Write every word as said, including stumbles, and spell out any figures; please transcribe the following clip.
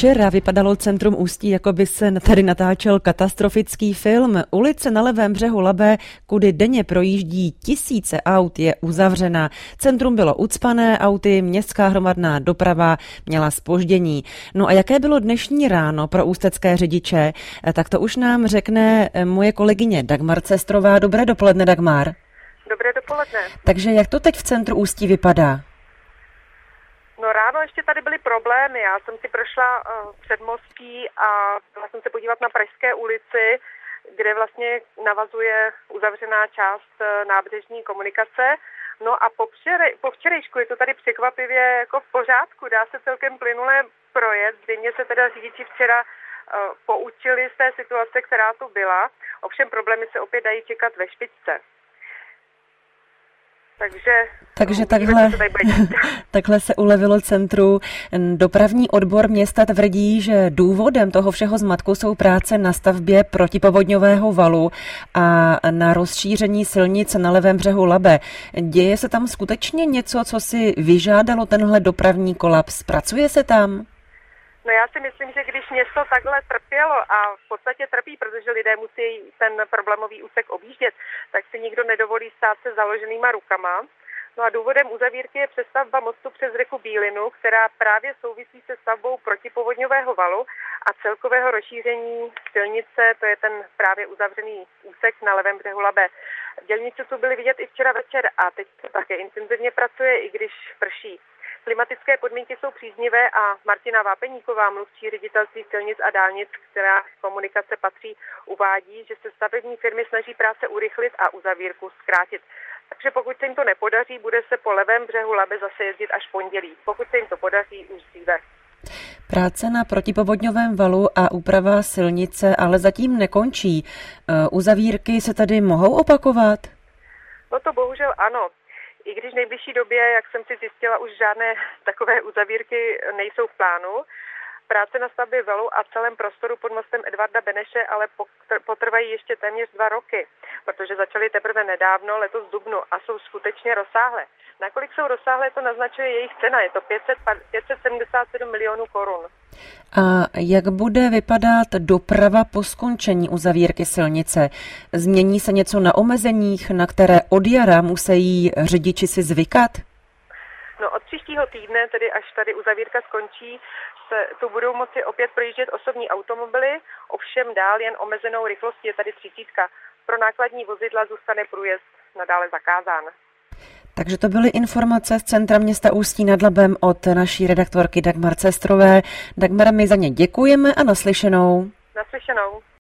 Včera vypadalo centrum Ústí, jako by se tady natáčel katastrofický film. Ulice na levém břehu Labe, kudy denně projíždí tisíce aut, je uzavřena. Centrum bylo ucpané auty, městská hromadná doprava měla zpoždění. No a jaké bylo dnešní ráno pro ústecké řidiče, tak to už nám řekne moje kolegyně Dagmar Cestrová. Dobré dopoledne, Dagmar. Dobré dopoledne. Takže jak to teď v centru Ústí vypadá? No ráno ještě tady byly problémy. Já jsem si prošla uh, předmostí a byla jsem se podívat na Pražské ulici, kde vlastně navazuje uzavřená část uh, nábřežní komunikace. No a po, včerej, po včerejšku je to tady překvapivě jako v pořádku. Dá se celkem plynule projet. Zřejmě se teda řidiči včera uh, poučili z té situace, která tu byla. Ovšem problémy se opět dají čekat ve špičce. Takže, Takže takhle, takhle se ulevilo centru. Dopravní odbor města tvrdí, že důvodem toho všeho zmatku jsou práce na stavbě protipovodňového valu a na rozšíření silnic na levém břehu Labe. Děje se tam skutečně něco, co si vyžádalo tenhle dopravní kolaps? Pracuje se tam? No já si myslím, že když město takhle trpělo a v podstatě trpí, protože lidé musí ten problémový úsek objíždět, tak si nikdo nedovolí stát se založenýma rukama. No a důvodem uzavírky je přestavba mostu přes řeku Bílinu, která právě souvisí se stavbou protipovodňového valu a celkového rozšíření silnice, to je ten právě uzavřený úsek na levém břehu Labe. Dělnice tu byly vidět i včera večer a teď se také intenzivně pracuje, i když prší. Klimatické podmínky jsou příznivé a Martina Vápeníková, mluvčí ředitelství silnic a dálnic, která komunikace patří, uvádí, že se stavební firmy snaží práce urychlit a uzavírku zkrátit. Takže pokud se jim to nepodaří, bude se po levém břehu Labe zase jezdit až pondělí. Pokud se jim to podaří, už dříve. Práce na protipovodňovém valu a úprava silnice ale zatím nekončí. Uzavírky se tady mohou opakovat? No to bohužel ano. I když v nejbližší době, jak jsem si zjistila, už žádné takové uzavírky nejsou v plánu. Práce na stavbě valu a celém prostoru pod mostem Edvarda Beneše ale potrvají ještě téměř dva roky, protože začaly teprve nedávno, letos v dubnu, a jsou skutečně rozsáhlé. Nakolik jsou rozsáhlé, to naznačuje jejich cena, je to pět set sedmdesát sedm milionů korun. A jak bude vypadat doprava po skončení uzavírky silnice? Změní se něco na omezeních, na které od jara musí řidiči si zvykat? No od příštího týdne, tedy až tady uzavírka skončí, se tu budou moci opět projíždět osobní automobily, ovšem dál jen omezenou rychlostí, je tady třicítka. Pro nákladní vozidla zůstane průjezd nadále zakázán. Takže to byly informace z centra města Ústí nad Labem od naší redaktorky Dagmar Cestrové. Dagmar, my za ně děkujeme a naslyšenou. Naslyšenou.